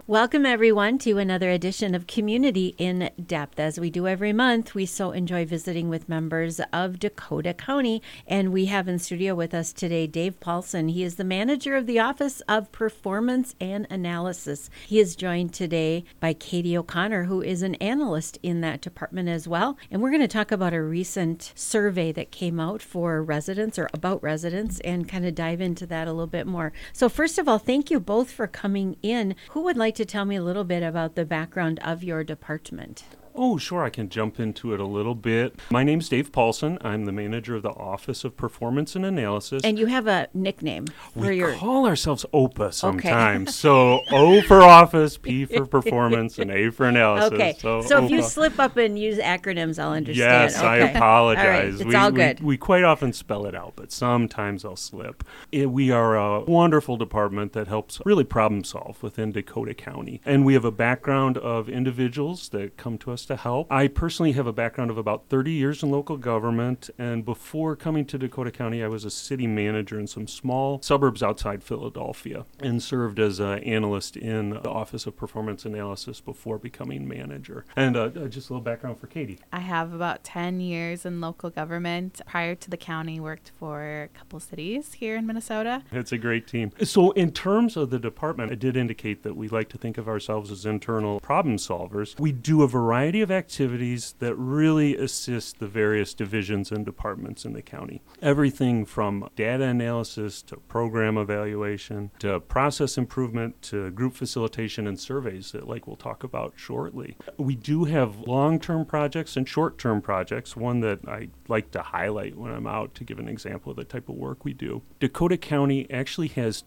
Welcome, everyone, to another edition of Community in Depth. As we do every month, we so enjoy visiting with members of Dakota County. And we have in studio with us today Dave Paulson. He is the manager of the Office of Performance and Analysis. He is joined today by Katie O'Connor, who is an analyst in that department as well. And we're going to talk about a recent survey that came out for residents or about residents and kind of dive into that a little bit more. So first of all, thank you both for coming in. Who would like to tell me a little bit about the background of your department? Oh, sure. I can jump into it a little bit. My name's Dave Paulson. I'm the manager of the Office of Performance and Analysis. And you have a nickname for we your... call ourselves OPA sometimes. Okay. So O for office, P for performance, and A for analysis. Okay. So if you slip up and use acronyms, I'll understand. Yes, okay. I apologize. All right. It's all good. We quite often spell it out, but sometimes I'll slip. We are a wonderful department that helps really problem solve within Dakota County. And we have a background of individuals that come to us to help. I personally have a background of about 30 years in local government, and before coming to Dakota County, I was a city manager in some small suburbs outside Philadelphia and served as an analyst in the Office of Performance Analysis before becoming manager. And just a little background for Katie. I have about 10 years in local government. Prior to the county, worked for a couple cities here in Minnesota. It's a great team. So in terms of the department, I did indicate that we like to think of ourselves as internal problem solvers. We do a variety of activities that really assist the various divisions and departments in the county. Everything from data analysis to program evaluation to process improvement to group facilitation and surveys that we'll talk about shortly. We do have long-term projects and short-term projects. One that I like to highlight when I'm out to give an example of the type of work we do. Dakota County actually has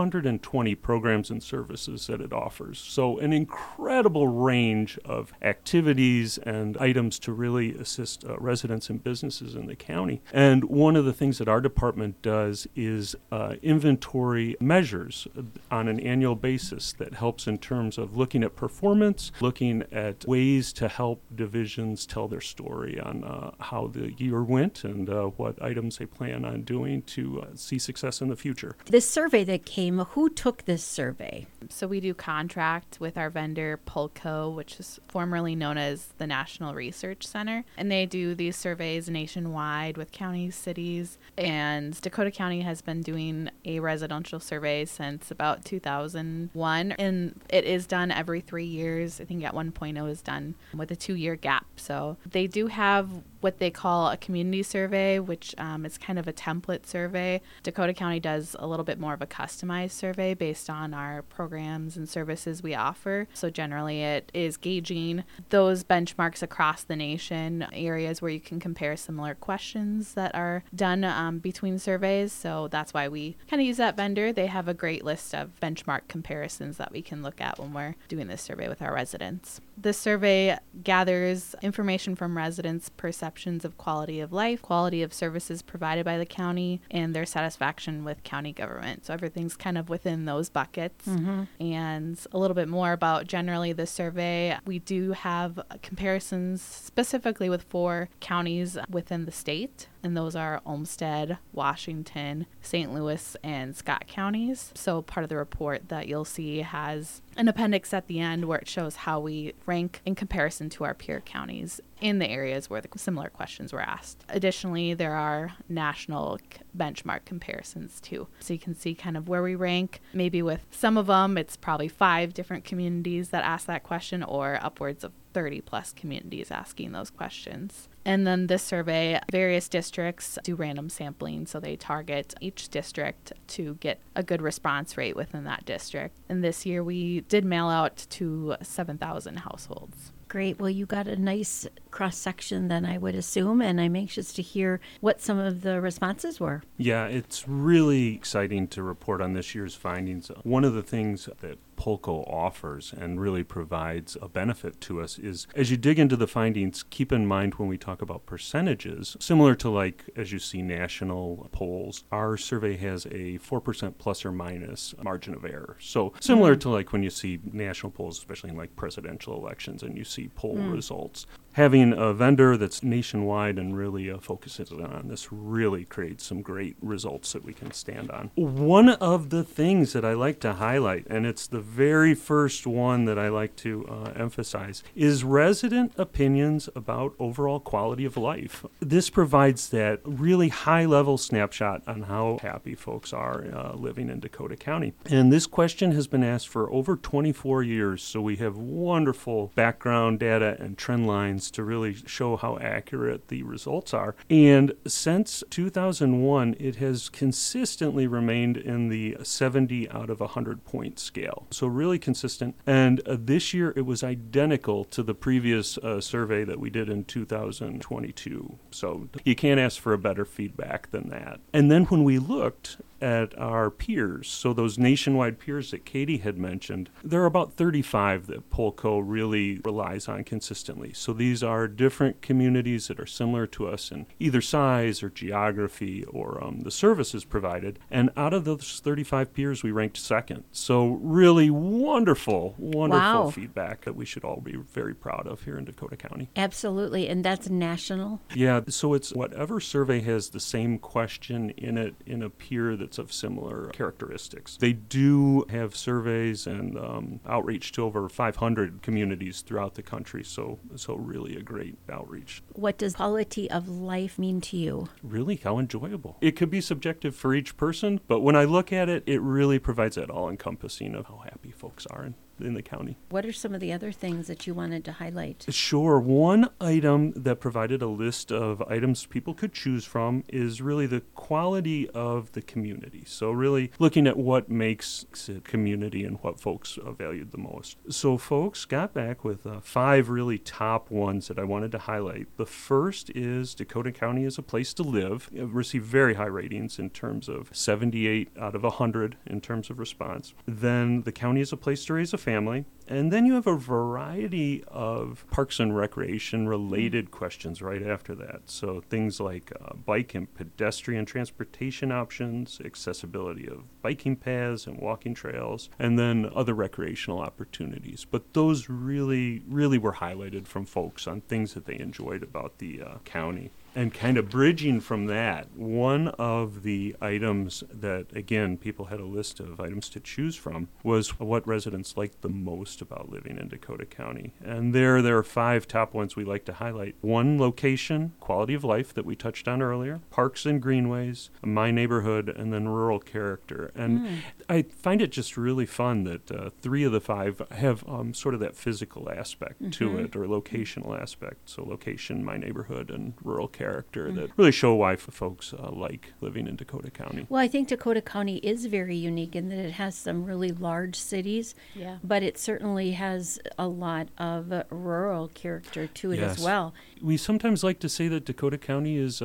220 programs and services that it offers. So an incredible range of activities and items to really assist residents and businesses in the county. And one of the things that our department does is inventory measures on an annual basis that helps in terms of looking at performance, looking at ways to help divisions tell their story on how the year went and what items they plan on doing to see success in the future. This survey that came, who took this survey? So we do contract with our vendor Polco, which is formerly known as the National Research Center. And they do these surveys nationwide with counties, cities. And Dakota County has been doing a residential survey since about 2001. And it is done every 3 years. I think at one point it was done with a 2-year gap. So they do have what they call a community survey, which is kind of a template survey. Dakota County does a little bit more of a customized survey based on our programs and services we offer. So generally it is gauging those benchmarks across the nation, areas where you can compare similar questions that are done between surveys. So that's why we kind of use that vendor. They have a great list of benchmark comparisons that we can look at when we're doing this survey with our residents. This survey gathers information from residents' perceptions of quality of life, quality of services provided by the county, and their satisfaction with county government. So everything's kind of within those buckets. Mm-hmm. And a little bit more about generally the survey. We do have comparisons specifically with 4 counties within the state. And those are Olmsted, Washington, St. Louis, and Scott counties. So part of the report that you'll see has an appendix at the end where it shows how we rank in comparison to our peer counties in the areas where the similar questions were asked. Additionally, there are national benchmark comparisons too. So you can see kind of where we rank. Maybe with some of them, it's probably 5 different communities that ask that question, or upwards of 30 plus communities asking those questions. And then this survey, various districts do random sampling, so they target each district to get a good response rate within that district. And this year we did mail out to 7,000 households. Great. Well, you got a nice cross-section then, I would assume, and I'm anxious to hear what some of the responses were. Yeah, it's really exciting to report on this year's findings. One of the things that Polco offers and really provides a benefit to us is, as you dig into the findings, keep in mind when we talk about percentages, similar to as you see national polls, our survey has a 4% plus or minus margin of error. So similar to when you see national polls, especially in presidential elections, and you see poll results. having a vendor that's nationwide and really focuses on this really creates some great results that we can stand on. One of the things that I like to highlight, and it's the very first one that I like to emphasize, is resident opinions about overall quality of life. This provides that really high-level snapshot on how happy folks are living in Dakota County. And this question has been asked for over 24 years, so we have wonderful background data and trend lines to really show how accurate the results are. And since 2001, it has consistently remained in the 70 out of 100 point scale. So really consistent. And this year, it was identical to the previous survey that we did in 2022. So you can't ask for a better feedback than that. And then when we looked at our peers, so those nationwide peers that Katie had mentioned, there are about 35 that Polco really relies on consistently. So these are different communities that are similar to us in either size or geography or the services provided. And out of those 35 peers, we ranked second. So really wonderful Wow. feedback that we should all be very proud of here in Dakota County. Absolutely. And that's national? Yeah, so it's whatever survey has the same question in it in a peer that's of similar characteristics. They do have surveys and outreach to over 500 communities throughout the country, so really a great outreach. What does quality of life mean to you? Really, how enjoyable. It could be subjective for each person, but when I look at it, it really provides that all-encompassing of how happy folks are in the county. What are some of the other things that you wanted to highlight? Sure. One item that provided a list of items people could choose from is really the quality of the community. So really looking at what makes a community and what folks valued the most. So folks got back with 5 really top ones that I wanted to highlight. The first is Dakota County is a place to live. It received very high ratings in terms of 78 out of 100 in terms of response. Then the county is a place to raise a family. And then you have a variety of parks and recreation related questions right after that. So things like bike and pedestrian transportation options, accessibility of biking paths and walking trails, and then other recreational opportunities. But those really, really were highlighted from folks on things that they enjoyed about the county. And kind of bridging from that, one of the items that, again, people had a list of items to choose from was what residents liked the most about living in Dakota County. And there are 5 top ones we like to highlight. One, location, quality of life that we touched on earlier, parks and greenways, my neighborhood, and then rural character. And I find it just really fun that 3 of the 5 have sort of that physical aspect to it, or locational aspect. So location, my neighborhood, and rural character that really show why folks like living in Dakota County. Well, I think Dakota County is very unique in that it has some really large cities, but it certainly has a lot of rural character to it as well. We sometimes like to say that Dakota County is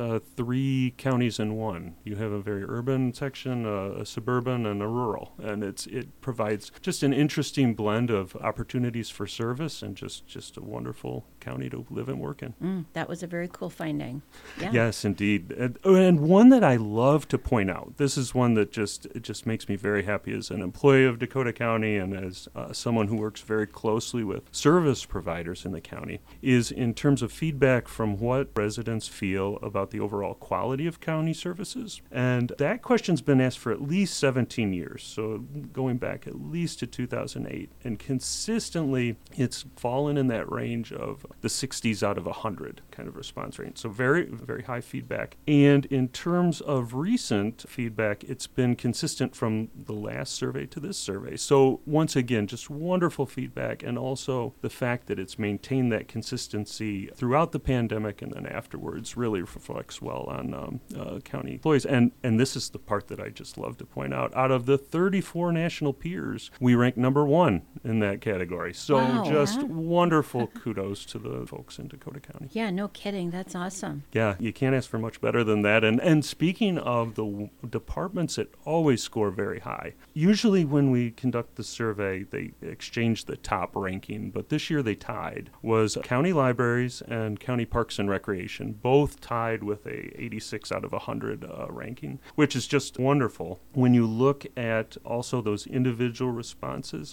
3 counties in one. You have a very urban section, a suburban, and a rural, and it provides just an interesting blend of opportunities for service and just a wonderful county to live and work in. That was a very cool finding. Yeah. Yes, indeed. And one that I love to point out, this is one that just makes me very happy as an employee of Dakota County and as someone who works very closely with service providers in the county, is in terms of feedback from what residents feel about the overall quality of county services. And that question's been asked for at least 17 years, so going back at least to 2008. And consistently, it's fallen in that range of the 60s out of 100 kind of response rate. So very, very high feedback. And in terms of recent feedback, it's been consistent from the last survey to this survey. So once again, just wonderful feedback, and also the fact that it's maintained that consistency throughout the pandemic and then afterwards really reflects well on county employees. And this is the part that I just love to point out. Out of the 34 national peers, we rank number 1 in that category. So just wonderful kudos to the folks in Dakota County. Yeah, no kidding. That's awesome. Yeah, you can't ask for much better than that. And speaking of the departments that always score very high, usually when we conduct the survey, they exchange the top ranking, but this year they tied, was county libraries and county parks and recreation, both tied with a 86 out of 100 ranking, which is just wonderful. When you look at also those individual responses,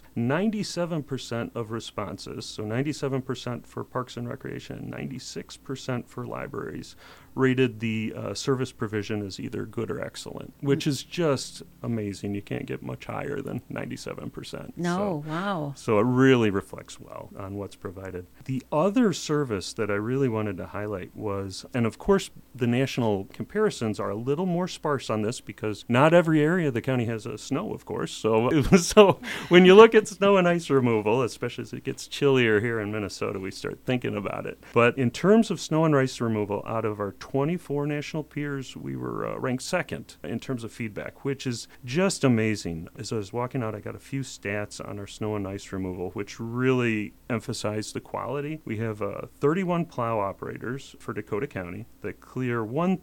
97% of responses, so 97% for parks and recreation, 96% for libraries, rated the service provision as either good or excellent, which is just amazing. You can't get much higher than 97%. No, wow. So it really reflects well on what's provided. The other service that I really wanted to highlight was, and of course the national comparisons are a little more sparse on this because not every area of the county has snow, of course. So when you look at snow and ice removal, especially as it gets chillier here in Minnesota, we start thinking about it. But in terms of snow and ice removal, out of our 24 national peers, we were ranked second in terms of feedback, which is just amazing. As I was walking out, I got a few stats on our snow and ice removal, which really emphasize the quality. We have 31 plow operators for Dakota County that clear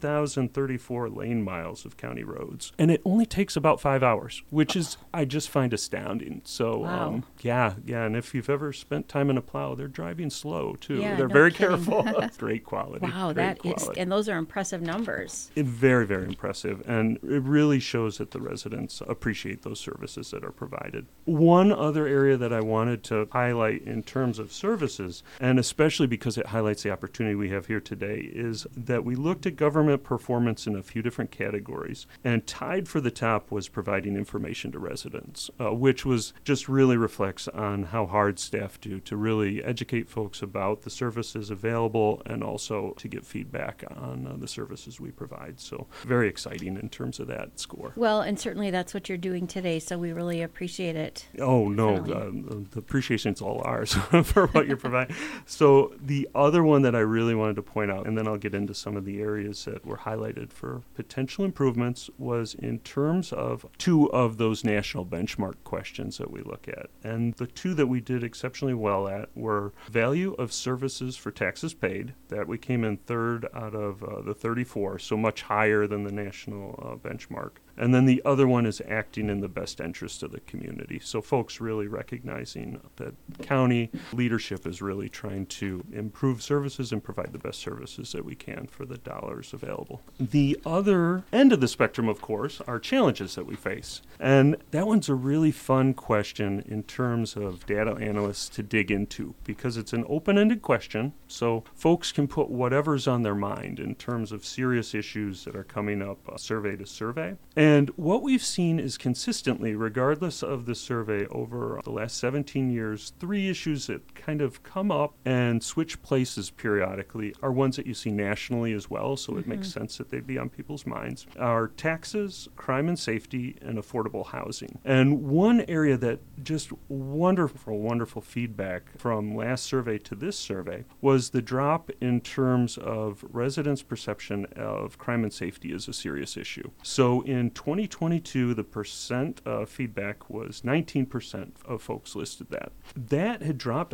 1,034 lane miles of county roads. And it only takes about 5 hours, which is, I just find astounding. So, wow. Yeah. And if you've ever spent time in a plow, they're driving slow, too. Yeah, they're no very kidding. careful. Great quality. Wow, Great quality. And those are impressive numbers. Very, very impressive. And it really shows that the residents appreciate those services that are provided. One other area that I wanted to highlight in terms of services, and especially because it highlights the opportunity we have here today, is that we looked at government performance in a few different categories. And tied for the top was providing information to residents, which was just really reflects on how hard staff do to really educate folks about the services available and also to get feedback on the services we provide. So very exciting in terms of that score. Well, and certainly that's what you're doing today, so we really appreciate it. Oh, no, the appreciation's all ours for what you're providing. So the other one that I really wanted to point out, and then I'll get into some of the areas that were highlighted for potential improvements, was in terms of two of those national benchmark questions that we look at. And the two that we did exceptionally well at were value of services for taxes paid, that we came in third out of the 34, so much higher than the national benchmark. And then the other one is acting in the best interest of the community. So folks really recognizing that county leadership is really trying to improve services and provide the best services that we can for the dollars available. The other end of the spectrum, of course, are challenges that we face. And that one's a really fun question in terms of data analysts to dig into because it's an open-ended question. So folks can put whatever's on their mind in terms of serious issues that are coming up survey to survey. And what we've seen is consistently, regardless of the survey over the last 17 years, three issues that kind of come up and switch places periodically are ones that you see nationally as well, so it makes sense that they'd be on people's minds, are taxes, crime and safety, and affordable housing. And one area that just wonderful feedback from last survey to this survey was the drop in terms of residents' perception of crime and safety as a serious issue. So in 2022, the percent feedback was 19% of folks listed that. That had dropped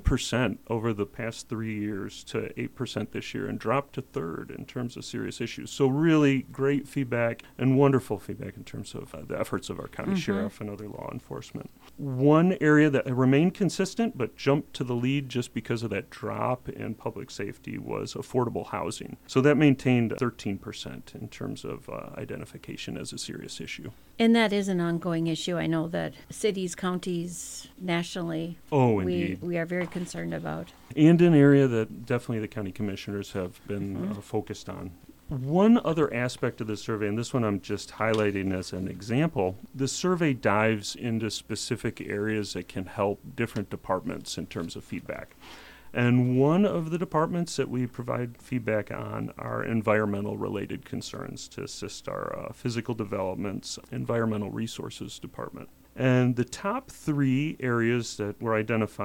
11% over the past 3 years to 8% this year and dropped to third in terms of serious issues. So really great feedback and wonderful feedback in terms of the efforts of our county sheriff and other law enforcement. One area that remained consistent but jumped to the lead just because of that drop in public safety was affordable housing. So that maintained 13% in terms of identification as a serious issue. And that is an ongoing issue. I know that cities, counties, nationally, indeed, we are very concerned about. And an area that definitely the county commissioners have been focused on. One other aspect of the survey, and this one I'm just highlighting as an example, the survey dives into specific areas that can help different departments in terms of feedback. And one of the departments that we provide feedback on are environmental related concerns to assist our physical development's environmental resources department. And the top three areas that were identified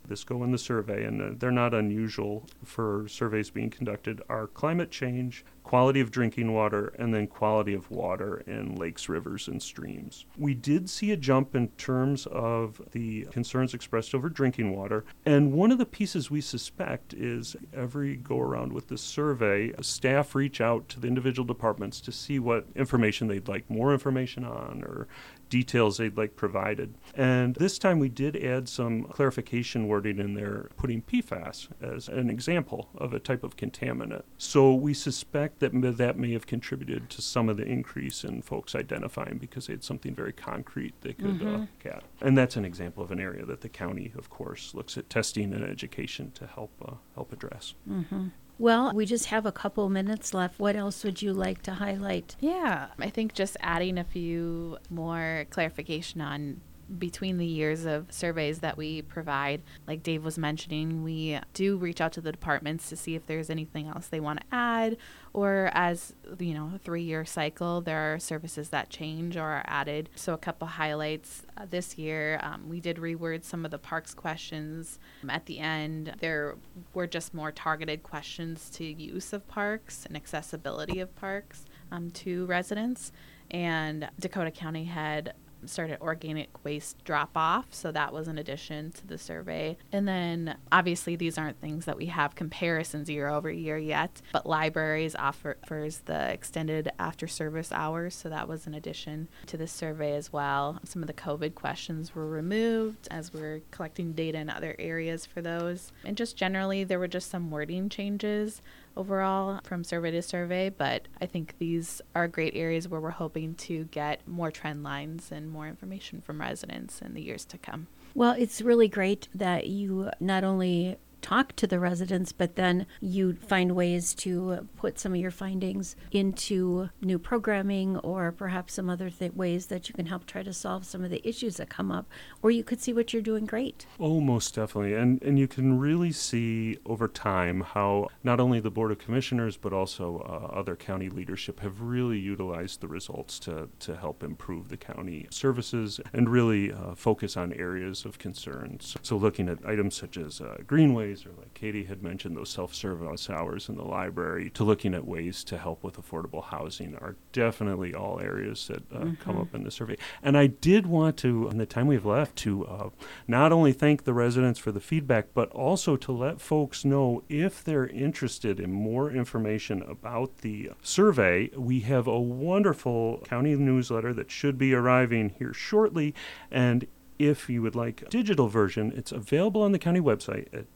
this go in the survey, and they're not unusual for surveys being conducted, are climate change, quality of drinking water, and then quality of water in lakes, rivers, and streams. We did see a jump in terms of the concerns expressed over drinking water, and one of the pieces we suspect is every go-around with this survey, staff reach out to the individual departments to see what information they'd like more information on or details they'd like provided. And this time we did add some clarification wording in there, putting PFAS as an example of a type of contaminant. So we suspect that that may have contributed to some of the increase in folks identifying because they had something very concrete they could look at. And that's an example of an area that the county, of course, looks at testing and education to help address. Well, we just have a couple minutes left. What else would you like to highlight? Yeah, I think just adding a few more clarification on between the years of surveys that we provide. Like Dave was mentioning, we do reach out to the departments to see if there's anything else they want to add, or as a 3-year cycle, there are services that change or are added. So a couple highlights this year, we did reword some of the parks questions. At the end, there were just more targeted questions to use of parks and accessibility of parks to residents. And Dakota County had started organic waste drop-off, so that was an addition to the survey. And then obviously these aren't things that we have comparisons year over year yet, but libraries offers the extended after-service hours, so that was an addition to the survey as well. Some of the COVID questions were removed as we're collecting data in other areas for those. And just generally, there were just some wording changes overall from survey to survey, but I think these are great areas where we're hoping to get more trend lines and more information from residents in the years to come. Well, it's really great that you not only talk to the residents, but then you find ways to put some of your findings into new programming or perhaps some other ways that you can help try to solve some of the issues that come up, or you could see what you're doing great. Oh, most definitely. And you can really see over time how not only the Board of Commissioners, but also other county leadership have really utilized the results to help improve the county services and really focus on areas of concern. So looking at items such as greenways, or like Katie had mentioned, those self-service hours in the library, to looking at ways to help with affordable housing are definitely all areas that come up in the survey. And I did want to, in the time we have left, to not only thank the residents for the feedback, but also to let folks know if they're interested in more information about the survey. We have a wonderful county newsletter that should be arriving here shortly, and if you would like a digital version, it's available on the county website at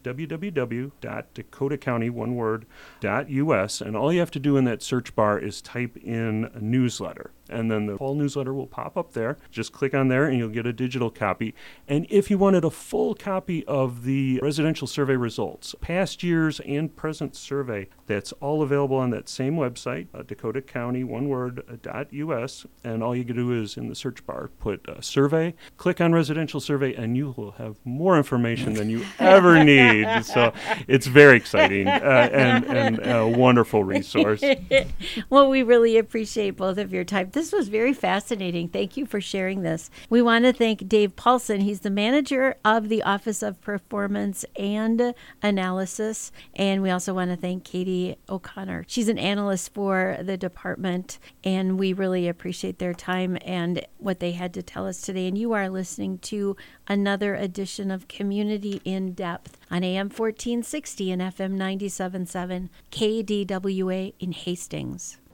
www.dakotacounty.us, and all you have to do in that search bar is type in newsletter. And then the whole newsletter will pop up there. Just click on there and you'll get a digital copy. And if you wanted a full copy of the residential survey results, past years and present survey, that's all available on that same website, dakotacounty.us. And all you can do is in the search bar, put survey, click on residential survey, and you will have more information than you ever need. So it's very exciting and a wonderful resource. Well, we really appreciate both of your time. This was very fascinating. Thank you for sharing this. We want to thank Dave Paulson. He's the manager of the Office of Performance and Analysis. And we also want to thank Katie O'Connor. She's an analyst for the department, and we really appreciate their time and what they had to tell us today. And you are listening to another edition of Community in Depth on AM 1460 and FM 97.7 KDWA in Hastings.